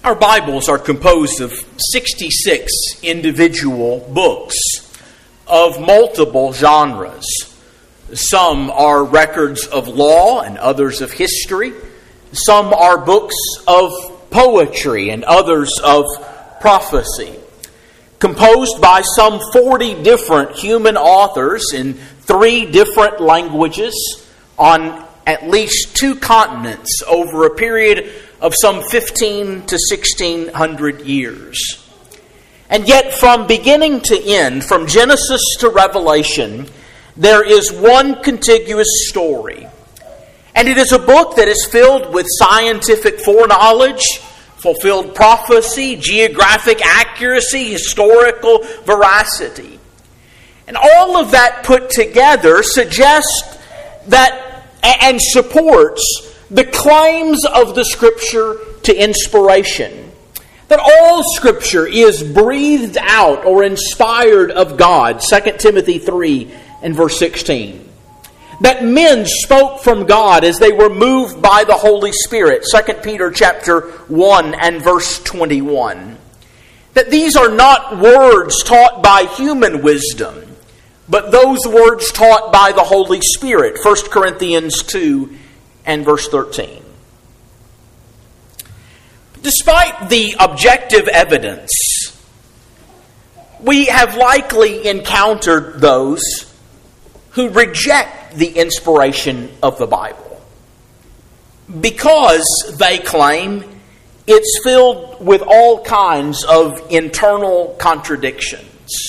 Our Bibles are composed of 66 individual books of multiple genres. Some are records of law and others of history. Some are books of poetry and others of prophecy. Composed by some 40 different human authors in 3 different languages on at least 2 continents over a period of some 15 to 1600 years. And yet from beginning to end, from Genesis to Revelation, there is one contiguous story. And it is a book that is filled with scientific foreknowledge, fulfilled prophecy, geographic accuracy, historical veracity. And all of that put together suggests that and supports the claims of the Scripture to inspiration. That all Scripture is breathed out or inspired of God, 2 Timothy 3 and verse 16. That men spoke from God as they were moved by the Holy Spirit, 2 Peter chapter 1 and verse 21. That these are not words taught by human wisdom, but those words taught by the Holy Spirit, 1 Corinthians 2 and verse 13. Despite the objective evidence, we have likely encountered those who reject the inspiration of the Bible because they claim it's filled with all kinds of internal contradictions.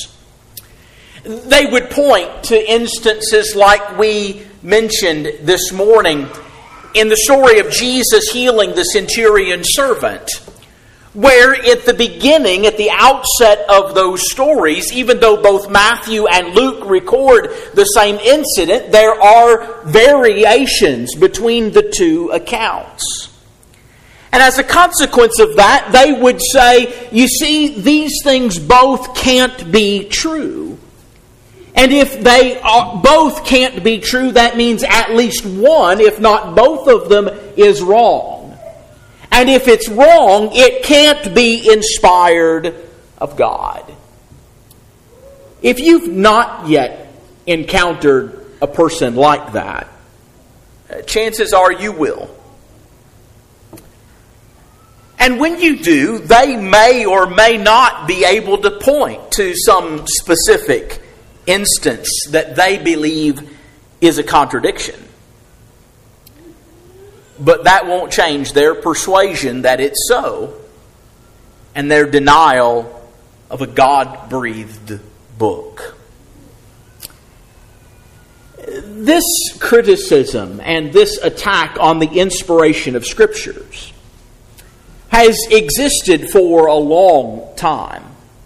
They would point to instances like we mentioned this morning in the story of Jesus healing the centurion servant, where at the beginning, at the outset of those stories, even though both Matthew and Luke record the same incident, there are variations between the 2 accounts. And as a consequence of that, they would say, you see, these things both can't be true. And if they both can't be true, that means at least one, if not both of them, is wrong. And if it's wrong, it can't be inspired of God. If you've not yet encountered a person like that, chances are you will. And when you do, they may or may not be able to point to some specific instance that they believe is a contradiction. But that won't change their persuasion that it's so, and their denial of a God-breathed book. This criticism and this attack on the inspiration of Scriptures has existed for a long time.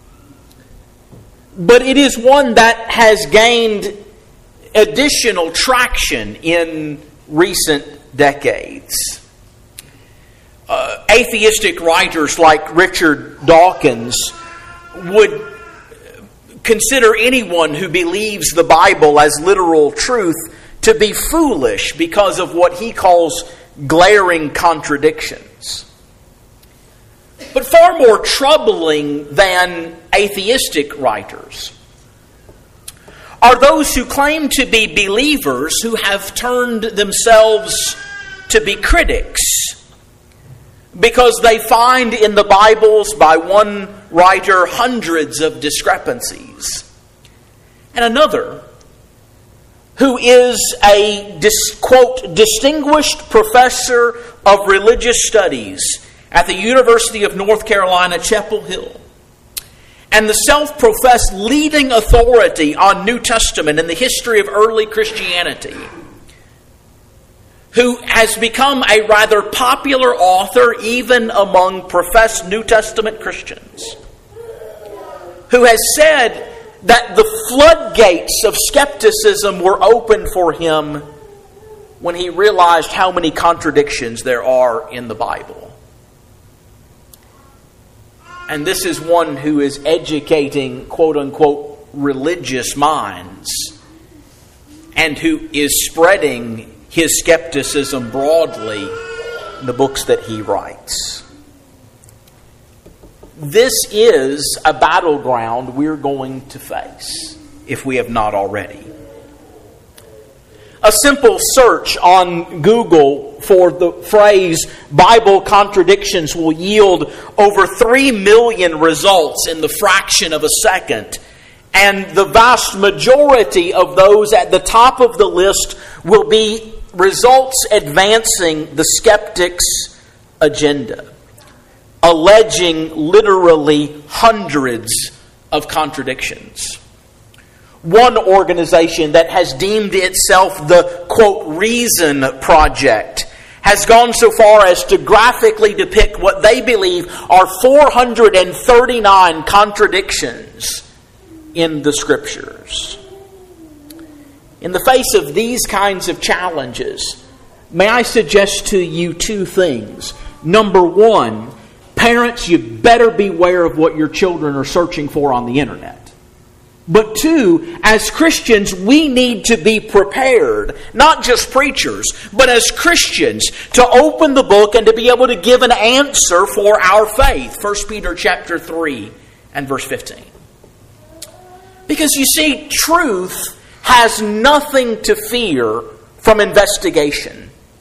But it is one that has gained additional traction in recent decades. Atheistic writers like Richard Dawkins would consider anyone who believes the Bible as literal truth to be foolish because of what he calls glaring contradictions. But far more troubling than atheistic writers are those who claim to be believers who have turned themselves to be critics because they find in the Bibles, by one writer, hundreds of discrepancies. And another, who is a, quote, distinguished professor of religious studies at the University of North Carolina, Chapel Hill, and the self-professed leading authority on New Testament in the history of early Christianity, who has become a rather popular author even among professed New Testament Christians, who has said that the floodgates of skepticism were open for him when he realized how many contradictions there are in the Bible. And this is one who is educating, quote-unquote, religious minds, and who is spreading his skepticism broadly in the books that he writes. this is a battleground we're going to face, if we have not already. A simple search on Google for the phrase Bible contradictions will yield over 3 million results in the fraction of a second. And the vast majority of those at the top of the list will be results advancing the skeptic's agenda, alleging literally hundreds of contradictions. One organization that has deemed itself the, quote, Reason Project has gone so far as to graphically depict what they believe are 439 contradictions in the Scriptures. In the face of these kinds of challenges, may I suggest to you 2 things. Number 1, parents, you better beware of what your children are searching for on the internet. But 2, as Christians, we need to be prepared, not just preachers, but as Christians, to open the book and to be able to give an answer for our faith. 1 Peter chapter 3 and verse 15. Because you see, truth has nothing to fear from investigation.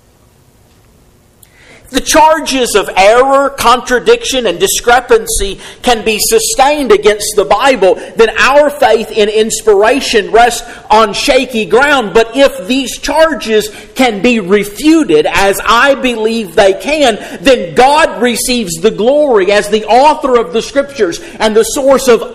The charges of error, contradiction, and discrepancy can be sustained against the Bible, then our faith in inspiration rests on shaky ground. But if these charges can be refuted, as I believe they can, then God receives the glory as the author of the Scriptures and the source of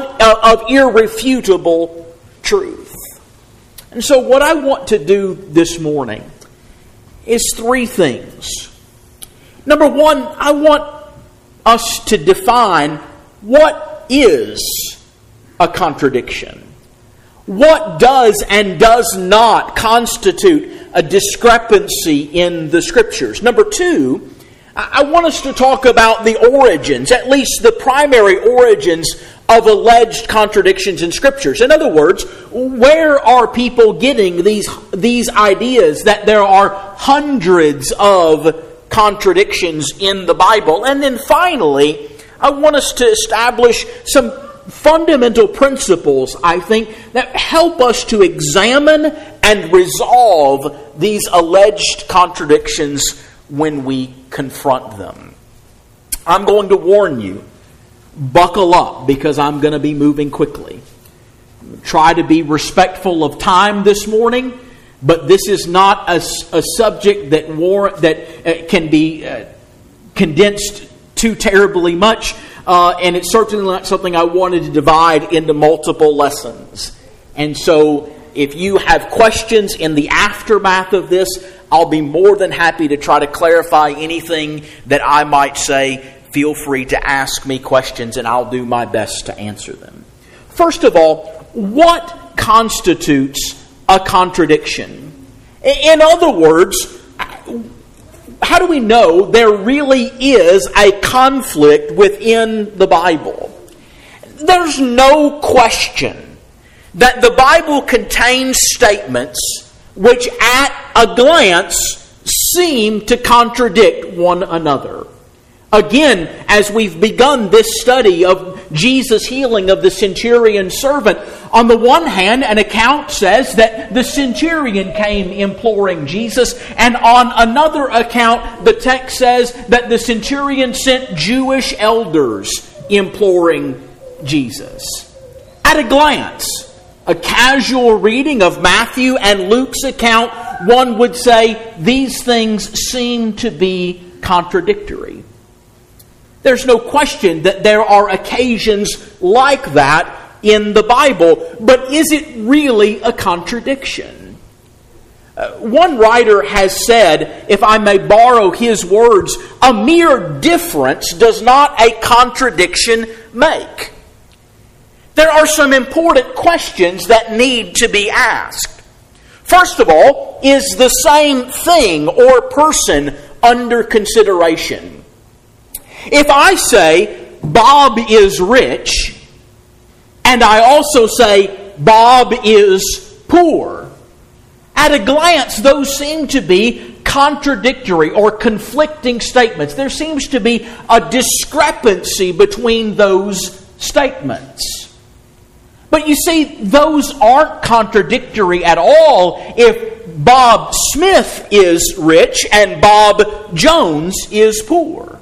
irrefutable truth. And so what I want to do this morning is 3 things. Number 1, I want us to define what is a contradiction. What does and does not constitute a discrepancy in the Scriptures? Number 2, I want us to talk about the origins, at least the primary origins of alleged contradictions in Scriptures. In other words, where are people getting these ideas that there are hundreds of contradictions in the Bible? And then finally, I want us to establish some fundamental principles, I think, that help us to examine and resolve these alleged contradictions when we confront them. I'm going to warn you, buckle up, because I'm going to be moving quickly. Try to be respectful of time this morning. But this is not a subject that can be condensed too terribly much, and it's certainly not something I wanted to divide into multiple lessons. And so if you have questions in the aftermath of this, I'll be more than happy to try to clarify anything that I might say. Feel free to ask me questions, and I'll do my best to answer them. First of all, what constitutes a contradiction? In other words, how do we know there really is a conflict within the Bible? There's no question that the Bible contains statements which at a glance seem to contradict one another. Again, as we've begun this study of Jesus' healing of the centurion servant, on the one hand, an account says that the centurion came imploring Jesus, and on another account, the text says that the centurion sent Jewish elders imploring Jesus. At a glance, a casual reading of Matthew and Luke's account, one would say these things seem to be contradictory. There's no question that there are occasions like that in the Bible, but is it really a contradiction? One writer has said, if I may borrow his words, a mere difference does not a contradiction make. There are some important questions that need to be asked. First of all, is the same thing or person under consideration? If I say Bob is rich, and I also say Bob is poor, At a glance, those seem to be contradictory or conflicting statements. There seems to be a discrepancy between those statements. But you see, those aren't contradictory at all if Bob Smith is rich and Bob Jones is poor.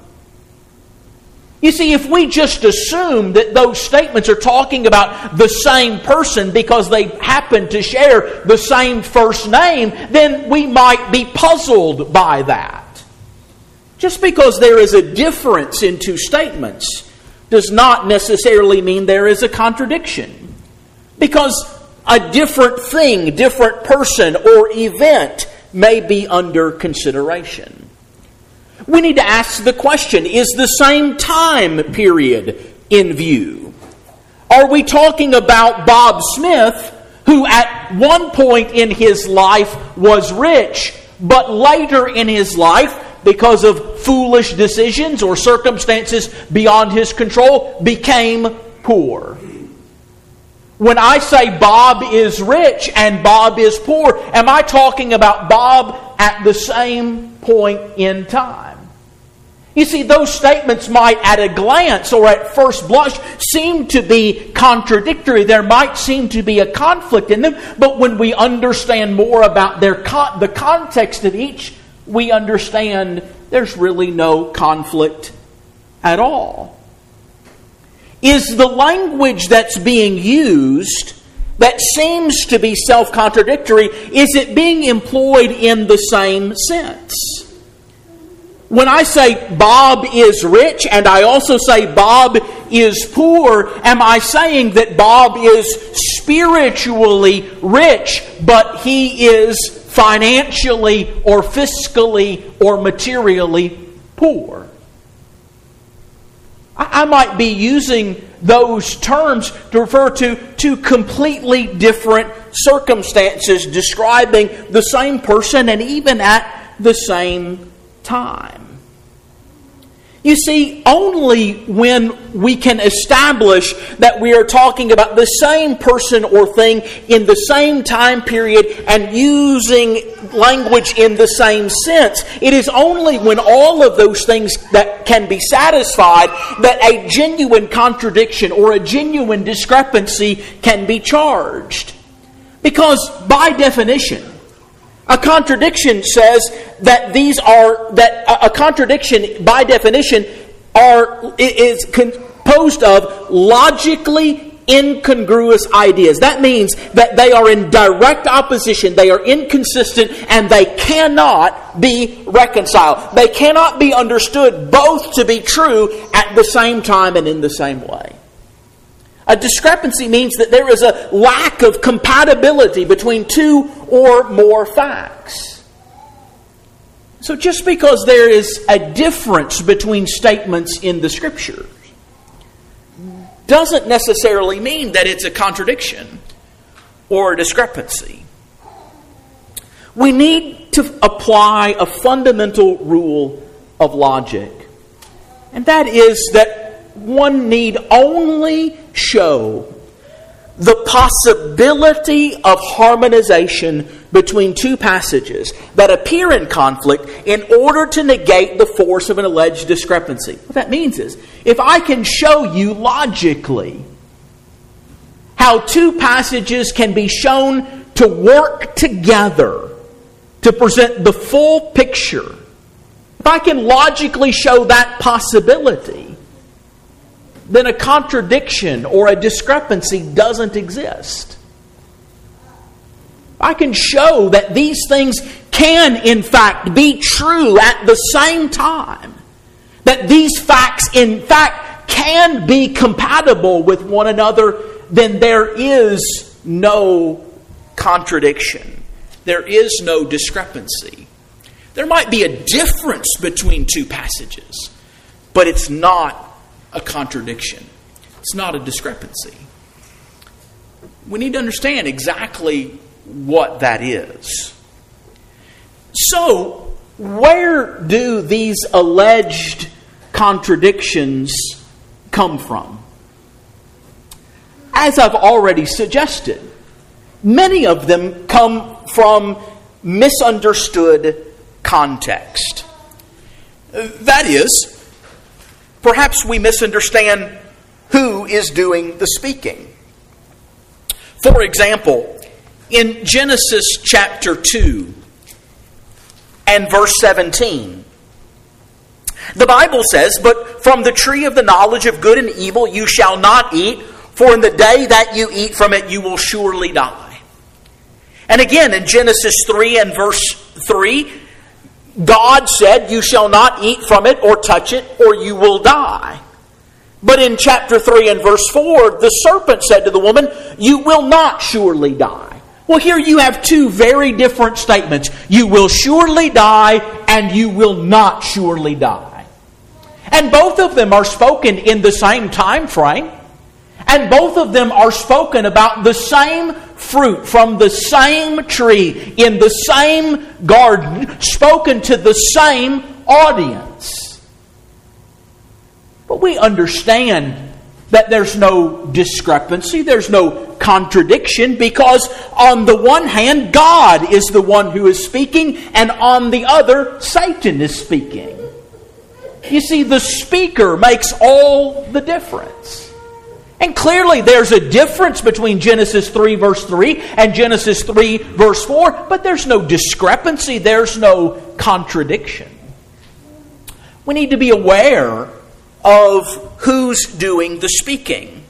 You see, if we just assume that those statements are talking about the same person because they happen to share the same first name, then we might be puzzled by that. Just because there is a difference in two statements does not necessarily mean there is a contradiction. Because a different thing, different person, or event may be under consideration. We need to ask the question, is the same time period in view? Are we talking about Bob Smith, who at one point in his life was rich, but later in his life, because of foolish decisions or circumstances beyond his control, became poor? When I say Bob is rich and Bob is poor, am I talking about Bob at the same point in time? You see, those statements might at a glance or at first blush seem to be contradictory. There might seem to be a conflict in them, but when we understand more about the context of each, we understand there's really no conflict at all. Is the language that's being used that seems to be self-contradictory, is it being employed in the same sense? When I say Bob is rich and I also say Bob is poor, am I saying that Bob is spiritually rich, but he is financially or fiscally or materially poor? I might be using those terms to refer to two completely different circumstances describing the same person and even at the same time. You see, only when we can establish that we are talking about the same person or thing in the same time period and using language in the same sense, it is only when all of those things that can be satisfied that a genuine contradiction or a genuine discrepancy can be charged. Because by definition, a contradiction says that a contradiction by definition is composed of logically incongruous ideas. That means that they are in direct opposition, they are inconsistent, and they cannot be reconciled. They cannot be understood both to be true at the same time and in the same way. A discrepancy means that there is a lack of compatibility between two or more facts. So just because there is a difference between statements in the Scriptures doesn't necessarily mean that it's a contradiction or a discrepancy. We need to apply a fundamental rule of logic, and that is that one need only show the possibility of harmonization between two passages that appear in conflict in order to negate the force of an alleged discrepancy. What that means is, if I can show you logically how two passages can be shown to work together to present the full picture, if I can logically show that possibility, then a contradiction or a discrepancy doesn't exist. I can show that these things can, in fact, be true at the same time. That these facts, in fact, can be compatible with one another, then there is no contradiction. There is no discrepancy. There might be a difference between two passages, but it's not a contradiction. It's not a discrepancy. We need to understand exactly what that is. So, where do these alleged contradictions come from? As I've already suggested, many of them come from misunderstood context. That is, perhaps we misunderstand who is doing the speaking. For example, in Genesis chapter 2 and verse 17, the Bible says, "But from the tree of the knowledge of good and evil you shall not eat, for in the day that you eat from it you will surely die." And again in Genesis 3 and verse 3, God said, "You shall not eat from it or touch it, or you will die." But in chapter 3 and verse 4, the serpent said to the woman, "You will not surely die." Well, here you have two very different statements. You will surely die, and you will not surely die. And both of them are spoken in the same time frame. And both of them are spoken about the same fruit from the same tree in the same garden, spoken to the same audience. But we understand that there's no discrepancy, there's no contradiction, because on the one hand, God is the one who is speaking, and on the other, Satan is speaking. You see, the speaker makes all the difference. And clearly there's a difference between Genesis 3 verse 3 and Genesis 3 verse 4, but there's no discrepancy, there's no contradiction. We need to be aware of who's doing the speaking.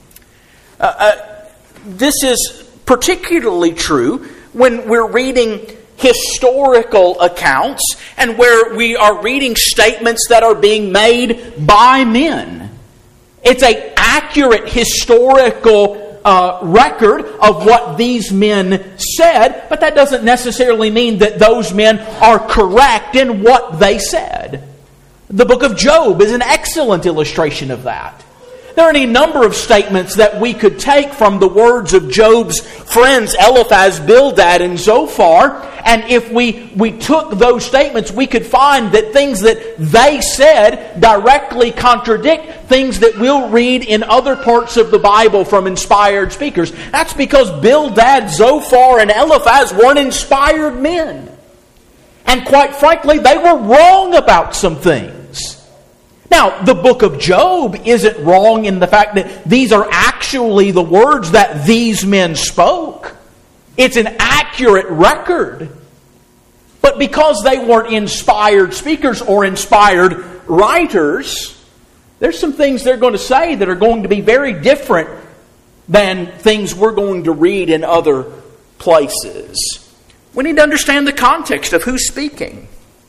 This is particularly true when we're reading historical accounts and where we are reading statements that are being made by men. It's an accurate historical record of what these men said, but that doesn't necessarily mean that those men are correct in what they said. The book of Job is an excellent illustration of that. There are any number of statements that we could take from the words of Job's friends Eliphaz, Bildad, and Zophar, and if we took those statements, we could find that things that they said directly contradict things that we'll read in other parts of the Bible from inspired speakers. That's because Bildad, Zophar, and Eliphaz weren't inspired men. And quite frankly, they were wrong about some things. Now, the book of Job isn't wrong in the fact that these are actually the words that these men spoke. It's an accurate record. But because they weren't inspired speakers or inspired writers, there's some things they're going to say that are going to be very different than things we're going to read in other places. We need to understand the context of who's speaking.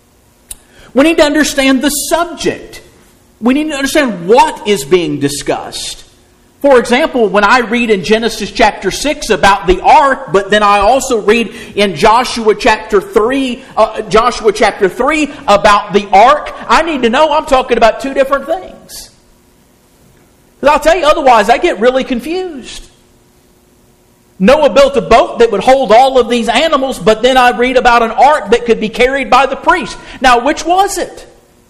We need to understand the subject. We need to understand what is being discussed. For example, when I read in Genesis chapter 6 about the ark, but then I also read in Joshua chapter 3 about the ark, I need to know I'm talking about two different things. Because I'll tell you, otherwise I get really confused. Noah built a boat that would hold all of these animals, but then I read about an ark that could be carried by the priest. Now, which was it?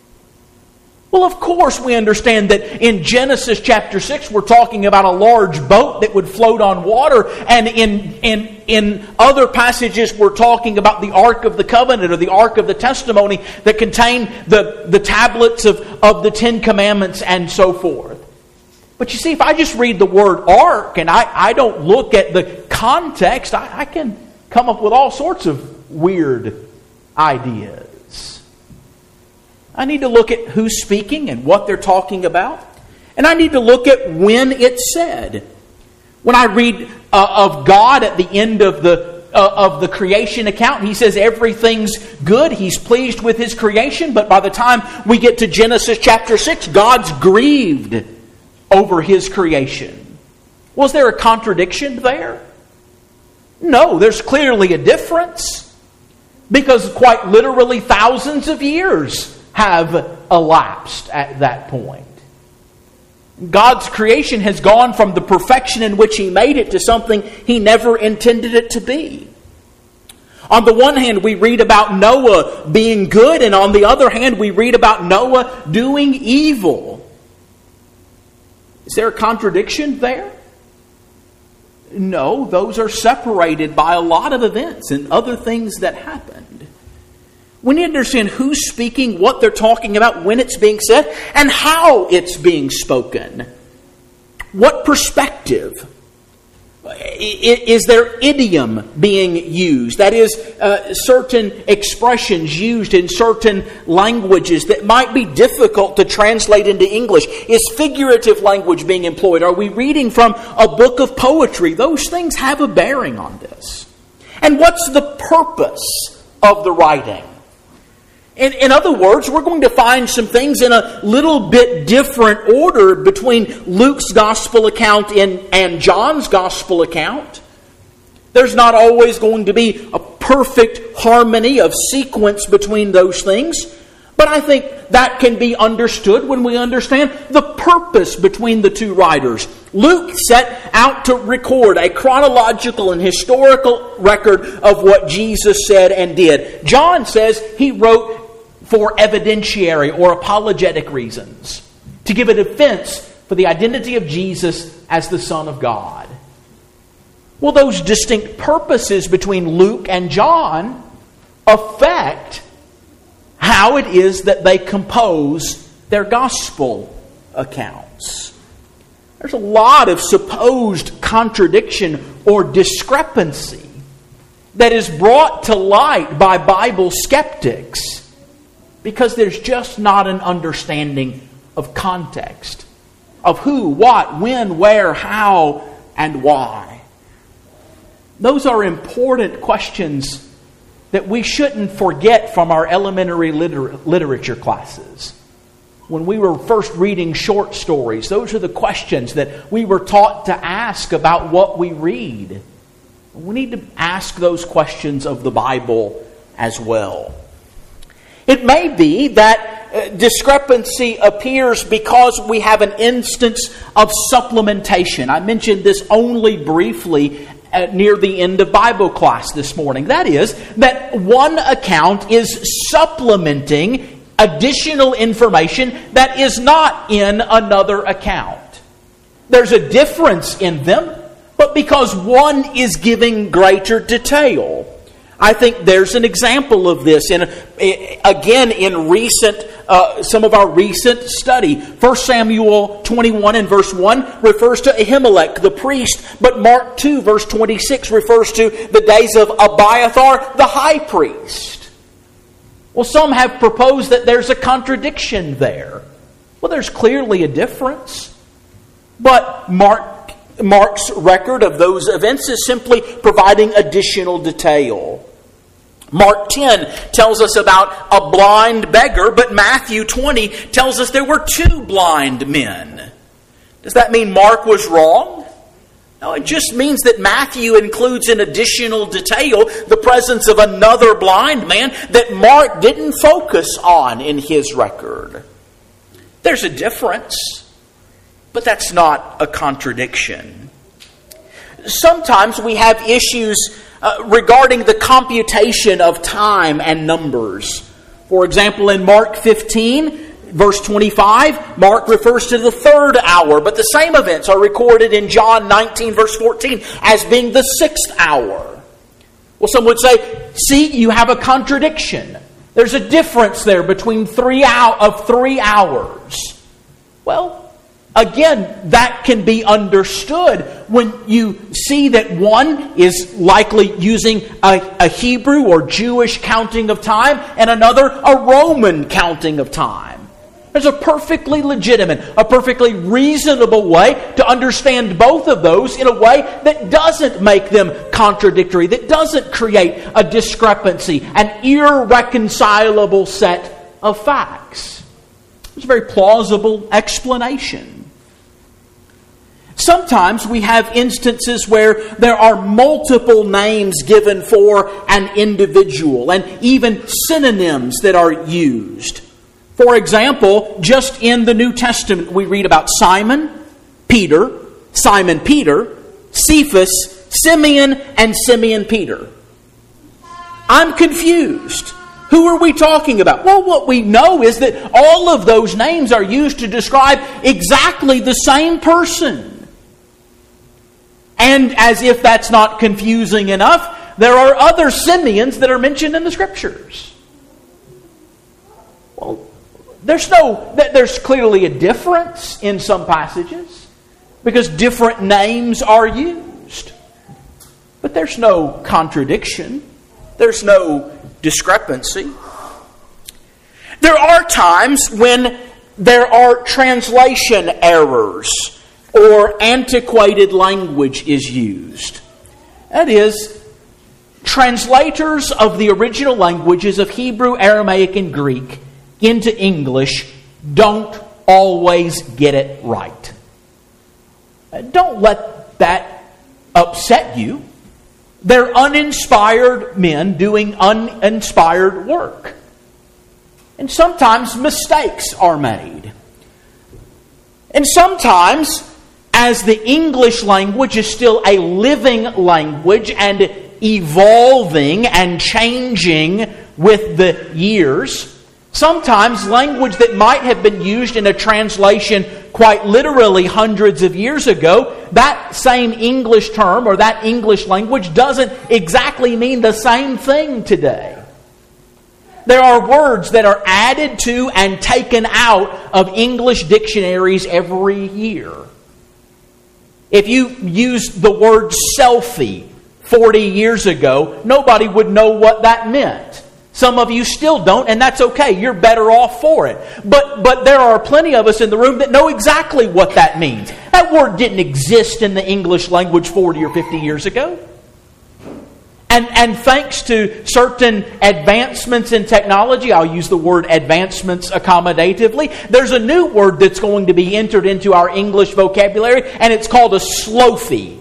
Well, of course we understand that in Genesis chapter 6 we're talking about a large boat that would float on water, and in other passages we're talking about the Ark of the Covenant or the Ark of the Testimony that contained the tablets of the Ten Commandments and so forth. But you see, if I just read the word ark and I don't look at the context, I can come up with all sorts of weird ideas. I need to look at who's speaking and what they're talking about. And I need to look at when it's said. When I read of God at the end of the creation account, He says everything's good. He's pleased with His creation. But by the time we get to Genesis chapter 6, God's grieved over His creation. Was there a contradiction there? No, there's clearly a difference. Because quite literally thousands of years have elapsed at that point. God's creation has gone from the perfection in which He made it to something He never intended it to be. On the one hand, we read about Noah being good, and on the other hand, we read about Noah doing evil. Is there a contradiction there? No, those are separated by a lot of events and other things that happened. We need to understand who's speaking, what they're talking about, when it's being said, and how it's being spoken. What perspective? Is there idiom being used? That is, certain expressions used in certain languages that might be difficult to translate into English. Is figurative language being employed? Are we reading from a book of poetry? Those things have a bearing on this. And what's the purpose of the writing? In other words, we're going to find some things in a little bit different order between Luke's gospel account and John's gospel account. There's not always going to be a perfect harmony of sequence between those things, but I think that can be understood when we understand the purpose between the two writers. Luke set out to record a chronological and historical record of what Jesus said and did. John says he wrote for evidentiary or apologetic reasons, to give a defense for the identity of Jesus as the Son of God. Well, those distinct purposes between Luke and John affect how it is that they compose their gospel accounts. There's a lot of supposed contradiction or discrepancy that is brought to light by Bible skeptics because there's just not an understanding of context, of who, what, when, where, how, and why. Those are important questions that we shouldn't forget from our elementary literature classes. When we were first reading short stories, those are the questions that we were taught to ask about what we read. We need to ask those questions of the Bible as well. It may be that discrepancy appears because we have an instance of supplementation. I mentioned this only briefly near the end of Bible class this morning. That is, that one account is supplementing additional information that is not in another account. There's a difference in them, but because one is giving greater detail. I think there's an example of this in some of our recent study. 1 Samuel 21 and verse 1 refers to Ahimelech, the priest, but Mark 2 verse 26 refers to the days of Abiathar, the high priest. Well, some have proposed that there's a contradiction there. Well, there's clearly a difference. But Mark's record of those events is simply providing additional detail. Mark 10 tells us about a blind beggar, but Matthew 20 tells us there were two blind men. Does that mean Mark was wrong? No, it just means that Matthew includes in additional detail the presence of another blind man that Mark didn't focus on in his record. There's a difference, but that's not a contradiction. Sometimes we have issues regarding the computation of time and numbers. For example, in Mark 15, verse 25, Mark refers to the third hour, but the same events are recorded in John 19, verse 14, as being the sixth hour. Well, some would say, see, you have a contradiction. There's a difference there between 3 hours. Well, again, that can be understood when you see that one is likely using a Hebrew or Jewish counting of time and another a Roman counting of time. There's a perfectly legitimate, a perfectly reasonable way to understand both of those in a way that doesn't make them contradictory, that doesn't create a discrepancy, an irreconcilable set of facts. It's a very plausible explanation. Sometimes we have instances where there are multiple names given for an individual and even synonyms that are used. For example, just in the New Testament we read about Simon Peter, Cephas, Simeon, and Simeon Peter. I'm confused. Who are we talking about? Well, what we know is that all of those names are used to describe exactly the same person. And as if that's not confusing enough, there are other Simeons that are mentioned in the Scriptures. Well, there's clearly a difference in some passages because different names are used. But there's no contradiction. There's no discrepancy. There are times when there are translation errors or antiquated language is used. That is, translators of the original languages of Hebrew, Aramaic, and Greek into English don't always get it right. Don't let that upset you. They're uninspired men doing uninspired work. And sometimes mistakes are made. And sometimes, as the English language is still a living language and evolving and changing with the years, sometimes language that might have been used in a translation quite literally hundreds of years ago, that same English term or that English language doesn't exactly mean the same thing today. There are words that are added to and taken out of English dictionaries every year. If you used the word selfie 40 years ago, nobody would know what that meant. Some of you still don't, and that's okay. You're better off for it. But there are plenty of us in the room that know exactly what that means. That word didn't exist in the English language 40 or 50 years ago. And thanks to certain advancements in technology, I'll use the word advancements accommodatively, there's a new word that's going to be entered into our English vocabulary, and it's called a slophie.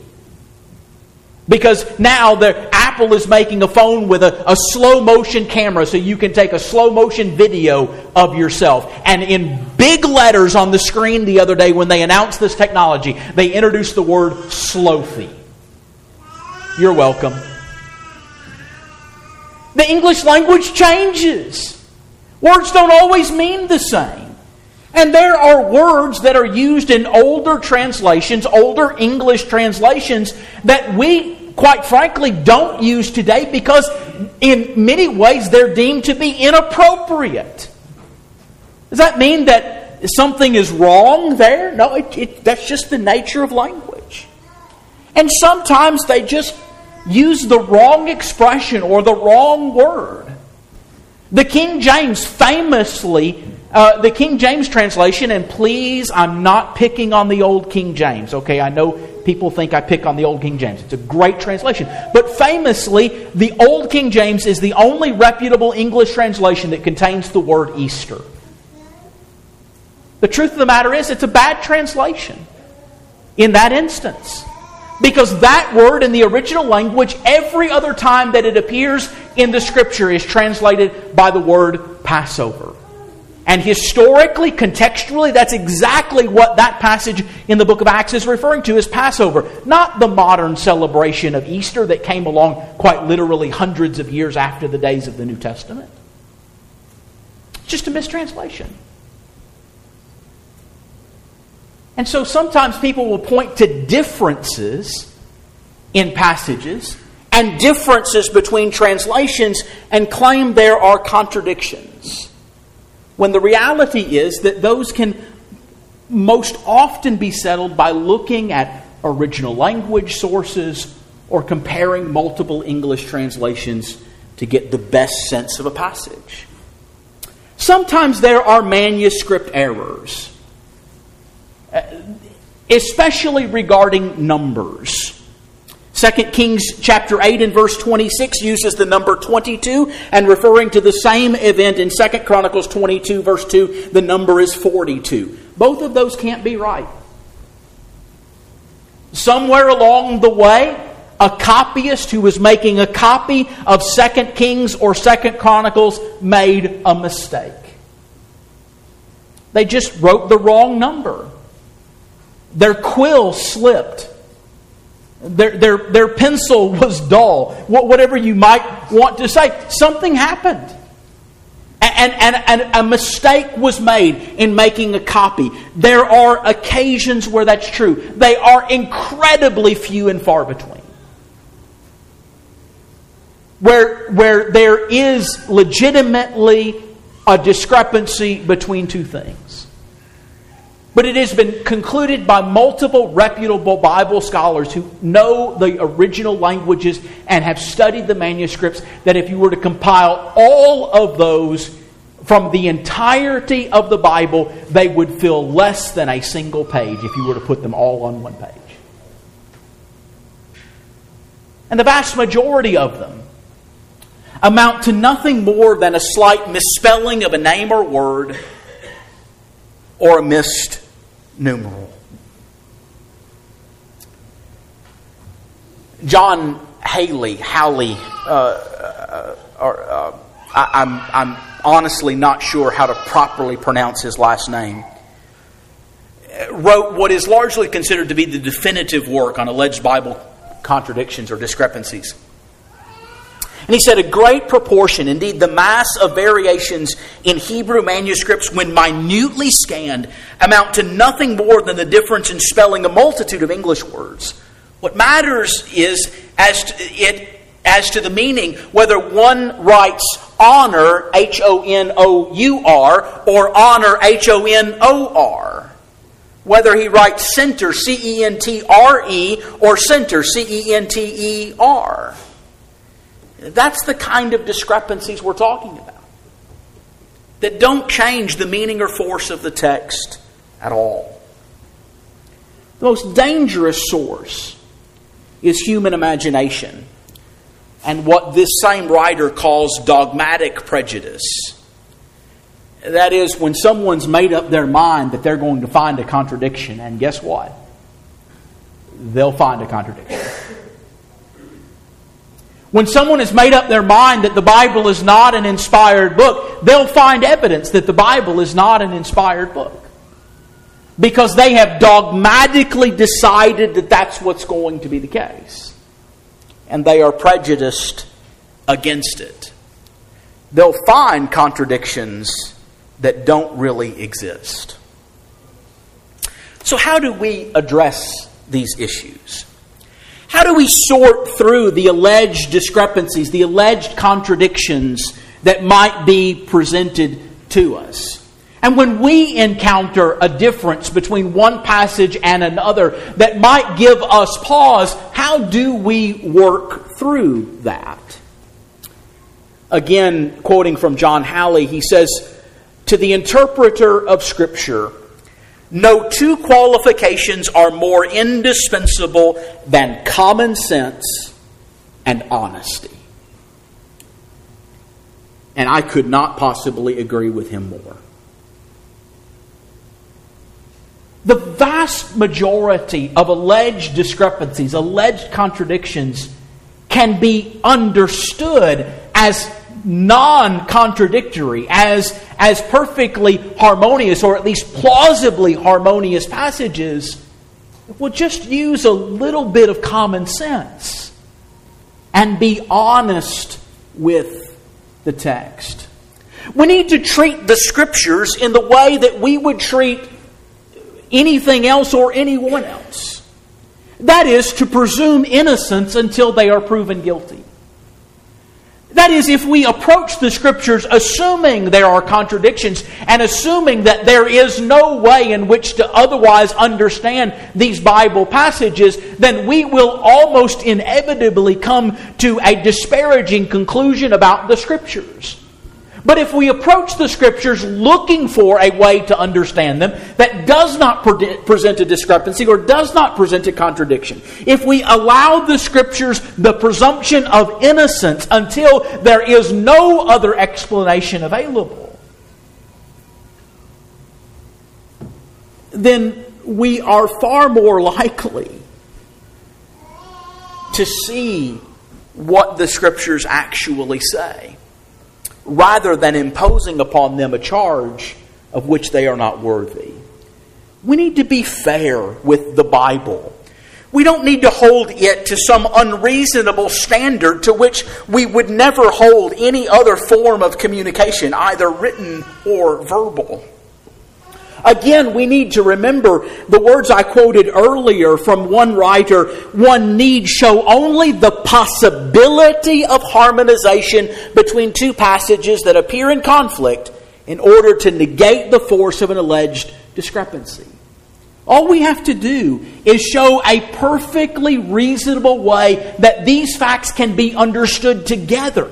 Because now Apple is making a phone with a slow motion camera so you can take a slow motion video of yourself. And in big letters on the screen the other day when they announced this technology, they introduced the word slophie. You're welcome. The English language changes. Words don't always mean the same. And there are words that are used in older translations, older English translations, that we, quite frankly, don't use today because in many ways they're deemed to be inappropriate. Does that mean that something is wrong there? No, that's just the nature of language. And sometimes they just use the wrong expression or the wrong word. The King James famously, the King James translation, and please, I'm not picking on the old King James, okay? I know people think I pick on the old King James. It's a great translation. But famously, the old King James is the only reputable English translation that contains the word Easter. The truth of the matter is, it's a bad translation in that instance. Because that word in the original language, every other time that it appears in the Scripture is translated by the word Passover. And historically, contextually, that's exactly what that passage in the book of Acts is referring to as Passover. Not the modern celebration of Easter that came along quite literally hundreds of years after the days of the New Testament. It's just a mistranslation. And so sometimes people will point to differences in passages and differences between translations and claim there are contradictions. When the reality is that those can most often be settled by looking at original language sources or comparing multiple English translations to get the best sense of a passage. Sometimes there are manuscript errors, especially regarding numbers. 2 Kings chapter 8 and verse 26 uses the number 22, and referring to the same event in 2 Chronicles 22 verse 2, the number is 42. Both of those can't be right. Somewhere along the way, a copyist who was making a copy of 2 Kings or 2 Chronicles made a mistake. They just wrote the wrong number. Their quill slipped. Their pencil was dull. Whatever you might want to say. Something happened. and a mistake was made in making a copy. There are occasions where that's true. They are incredibly few and far between. Where there is legitimately a discrepancy between two things. But it has been concluded by multiple reputable Bible scholars who know the original languages and have studied the manuscripts that if you were to compile all of those from the entirety of the Bible, they would fill less than a single page if you were to put them all on one page. And the vast majority of them amount to nothing more than a slight misspelling of a name or word or a missed numeral. John Halley, I'm honestly not sure how to properly pronounce his last name, wrote what is largely considered to be the definitive work on alleged Bible contradictions or discrepancies. And he said a great proportion, indeed the mass of variations in Hebrew manuscripts when minutely scanned amount to nothing more than the difference in spelling a multitude of English words. What matters is as to the meaning, whether one writes honor, H-O-N-O-U-R, or honor, H-O-N-O-R. Whether he writes center, C-E-N-T-R-E, or center, C-E-N-T-E-R. That's the kind of discrepancies we're talking about, that don't change the meaning or force of the text at all. The most dangerous source is human imagination and what this same writer calls dogmatic prejudice. That is, when someone's made up their mind that they're going to find a contradiction, and guess what? They'll find a contradiction. When someone has made up their mind that the Bible is not an inspired book, they'll find evidence that the Bible is not an inspired book. Because they have dogmatically decided that that's what's going to be the case. And they are prejudiced against it. They'll find contradictions that don't really exist. So how do we address these issues? How do we sort through the alleged discrepancies, the alleged contradictions that might be presented to us? And when we encounter a difference between one passage and another that might give us pause, how do we work through that? Again, quoting from John Halley, he says, "To the interpreter of Scripture, no two qualifications are more indispensable than common sense and honesty." And I could not possibly agree with him more. The vast majority of alleged discrepancies, alleged contradictions, can be understood as non-contradictory, as perfectly harmonious, or at least plausibly harmonious passages. We'll just use a little bit of common sense and be honest with the text. We need to treat the Scriptures in the way that we would treat anything else or anyone else. That is, to presume innocence until they are proven guilty. That is, if we approach the Scriptures assuming there are contradictions and assuming that there is no way in which to otherwise understand these Bible passages, then we will almost inevitably come to a disparaging conclusion about the Scriptures. But if we approach the Scriptures looking for a way to understand them that does not present a discrepancy or does not present a contradiction, if we allow the Scriptures the presumption of innocence until there is no other explanation available, then we are far more likely to see what the Scriptures actually say, rather than imposing upon them a charge of which they are not worthy. We need to be fair with the Bible. We don't need to hold it to some unreasonable standard to which we would never hold any other form of communication, either written or verbal. Again, we need to remember the words I quoted earlier from one writer. One need show only the possibility of harmonization between two passages that appear in conflict in order to negate the force of an alleged discrepancy. All we have to do is show a perfectly reasonable way that these facts can be understood together.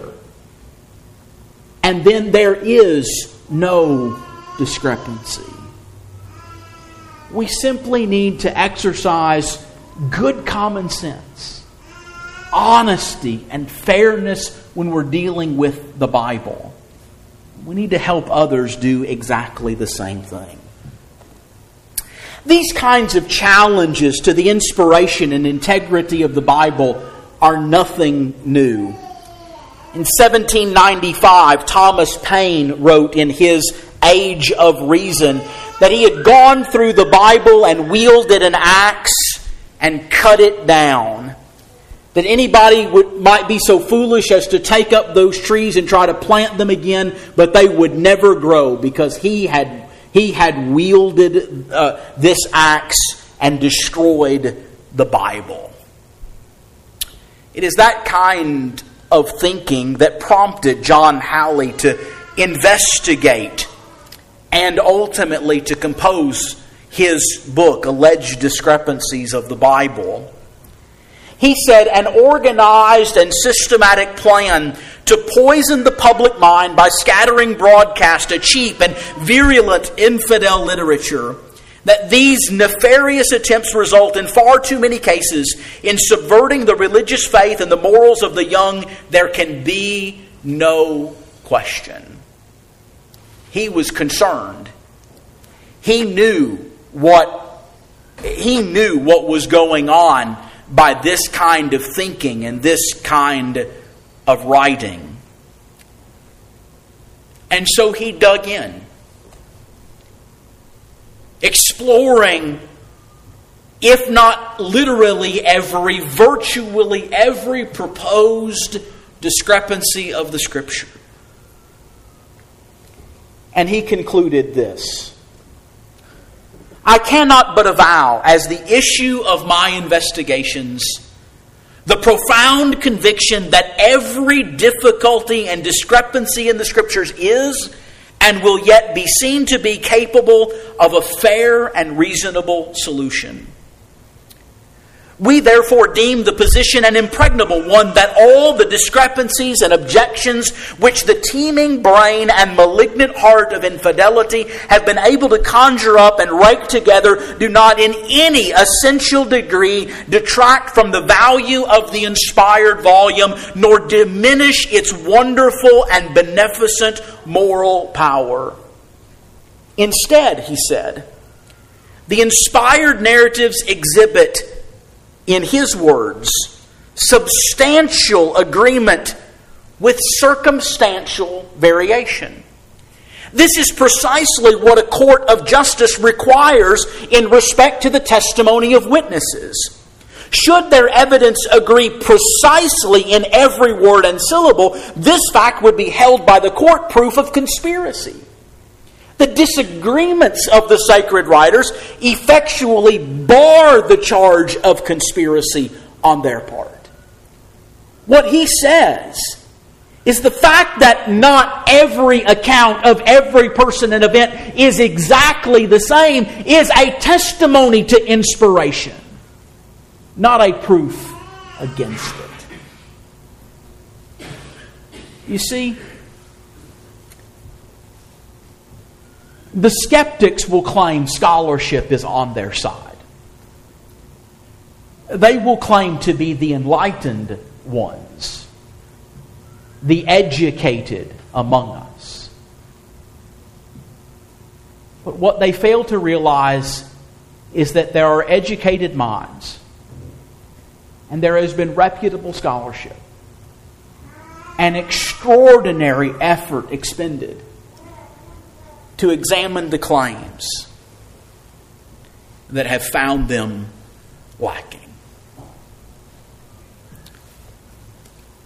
And then there is no discrepancy. We simply need to exercise good common sense, honesty, and fairness when we're dealing with the Bible. We need to help others do exactly the same thing. These kinds of challenges to the inspiration and integrity of the Bible are nothing new. In 1795, Thomas Paine wrote in his Age of Reason that he had gone through the Bible and wielded an axe and cut it down. That anybody might be so foolish as to take up those trees and try to plant them again, but they would never grow because he had wielded this axe and destroyed the Bible. It is that kind of thinking that prompted John Halley to investigate and ultimately to compose his book, Alleged Discrepancies of the Bible. He said, an organized and systematic plan to poison the public mind by scattering broadcast a cheap and virulent infidel literature, that these nefarious attempts result in far too many cases in subverting the religious faith and the morals of the young, there can be no question. He was concerned. He knew what was going on by this kind of thinking and this kind of writing. And so he dug in, exploring, if not literally virtually every proposed discrepancy of the Scripture. And he concluded this: I cannot but avow, as the issue of my investigations, the profound conviction that every difficulty and discrepancy in the Scriptures is and will yet be seen to be capable of a fair and reasonable solution. We therefore deem the position an impregnable one, that all the discrepancies and objections which the teeming brain and malignant heart of infidelity have been able to conjure up and rake together do not in any essential degree detract from the value of the inspired volume, nor diminish its wonderful and beneficent moral power. Instead, he said, the inspired narratives exhibit, in his words, substantial agreement with circumstantial variation. This is precisely what a court of justice requires in respect to the testimony of witnesses. Should their evidence agree precisely in every word and syllable, this fact would be held by the court proof of conspiracy. The disagreements of the sacred writers effectually bar the charge of conspiracy on their part. What he says is the fact that not every account of every person and event is exactly the same is a testimony to inspiration, not a proof against it. You see, the skeptics will claim scholarship is on their side. They will claim to be the enlightened ones, the educated among us. But what they fail to realize is that there are educated minds and there has been reputable scholarship and extraordinary effort expended to examine the claims that have found them lacking.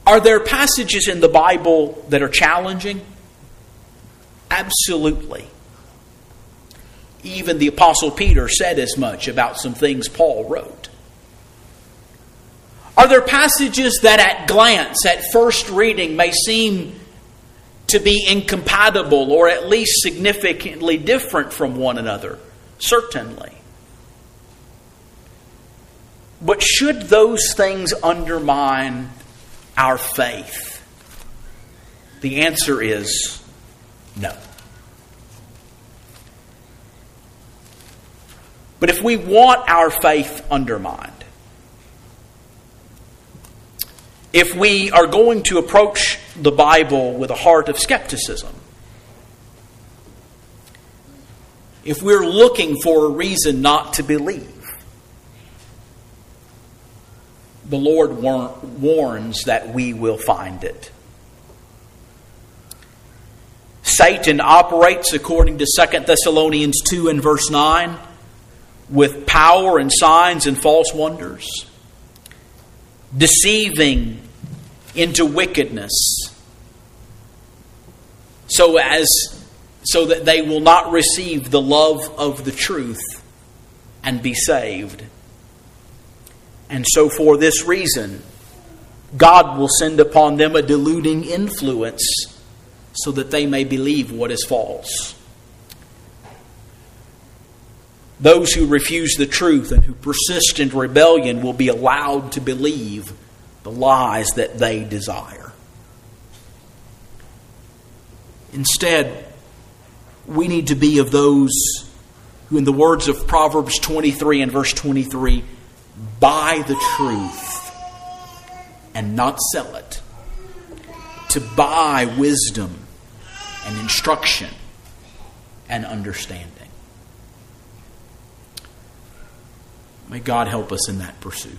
Are there passages in the Bible that are challenging? Absolutely. Even the Apostle Peter said as much about some things Paul wrote. Are there passages that at glance, at first reading, may seem to be incompatible or at least significantly different from one another? Certainly. But should those things undermine our faith? The answer is no. But if we want our faith undermined, if we are going to approach the Bible with a heart of skepticism, if we're looking for a reason not to believe, the Lord warns that we will find it. Satan operates, according to 2 Thessalonians 2 and verse 9, with power and signs and false wonders, deceiving into wickedness, so that they will not receive the love of the truth and be saved. And so for this reason, God will send upon them a deluding influence so that they may believe what is false. Those who refuse the truth and who persist in rebellion will be allowed to believe the lies that they desire. Instead, we need to be of those who, in the words of Proverbs 23 and verse 23, buy the truth and not sell it. To buy wisdom and instruction and understanding. May God help us in that pursuit.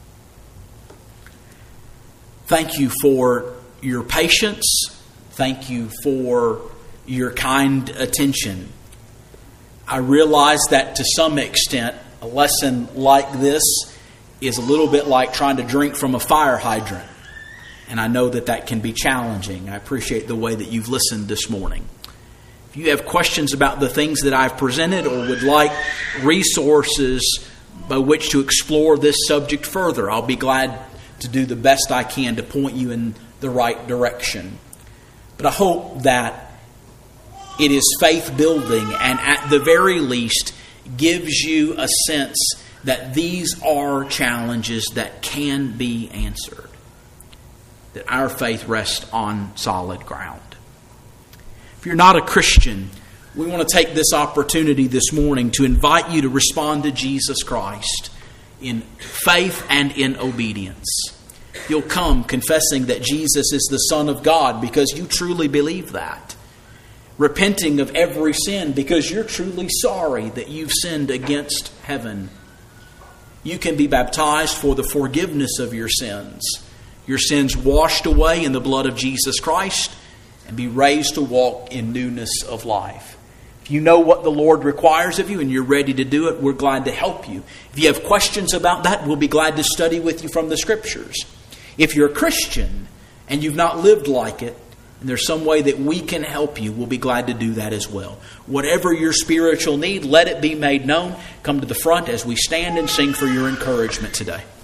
Thank you for your patience. Thank you for your kind attention. I realize that to some extent, a lesson like this is a little bit like trying to drink from a fire hydrant. And I know that can be challenging. I appreciate the way that you've listened this morning. If you have questions about the things that I've presented or would like resources by which to explore this subject further, I'll be glad to do the best I can to point you in the right direction. But I hope that it is faith building and at the very least gives you a sense that these are challenges that can be answered. That our faith rests on solid ground. If you're not a Christian, we want to take this opportunity this morning to invite you to respond to Jesus Christ in faith and in obedience. You'll come confessing that Jesus is the Son of God because you truly believe that. Repenting of every sin because you're truly sorry that you've sinned against heaven. You can be baptized for the forgiveness of your sins. Your sins washed away in the blood of Jesus Christ and be raised to walk in newness of life. If you know what the Lord requires of you and you're ready to do it, we're glad to help you. If you have questions about that, we'll be glad to study with you from the Scriptures. If you're a Christian and you've not lived like it, and there's some way that we can help you, we'll be glad to do that as well. Whatever your spiritual need, let it be made known. Come to the front as we stand and sing for your encouragement today.